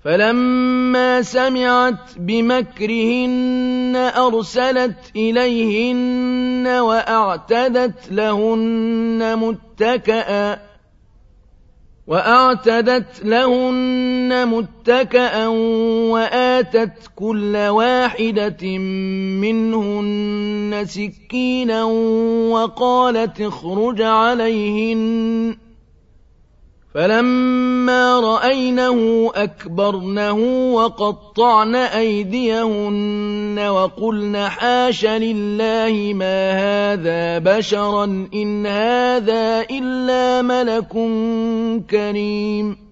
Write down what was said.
فلما سمعت بمكرهن أرسلت إليهن وأعتدت لهن متكأ وآتت كل واحدة منهن سكينا وقالت اخرج عليهن فلما رأينه أكبرنه وقطعن أيديهن وقلن حاش لله ما هذا بشرا إن هذا إلا ملك كريم